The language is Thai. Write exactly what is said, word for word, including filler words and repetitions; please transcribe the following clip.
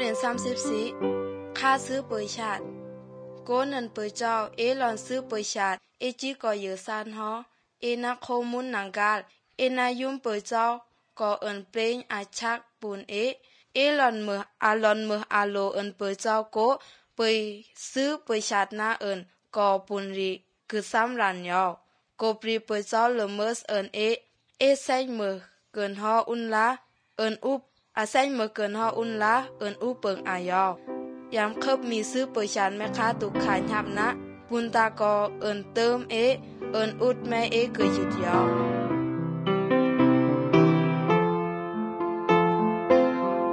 เรียนสามสิบสี่ค่าซื้อเปยชาติโกนันเปยเจ้าเอลอนซื้อเปยชาติเอจีก็เยอซานฮอเอนาโคมุนนังกาลเอนายุมเปยเจ้าก็เอินเปลงอาชักปูนเอเอลอนเมออาลอนเมออาโลเอินเปยเจ้าโกเปยซื้อเปยชาตินาเอินก็ปุนรีคือซ้ำรันยาวโกปรีเปยเจ้าเลเมอสเอินเอเอไซเมอเกินฮออุนลาเอินอุบอาไซเมอเกินฮออุนลาเอินอุเปิงอายาวยามเคบมีซื้อเปยชานแม่ค้าตุกขายยับนะปุนตาก็เอินเติมเอเอินอุดแม่เอเกยจุดยาว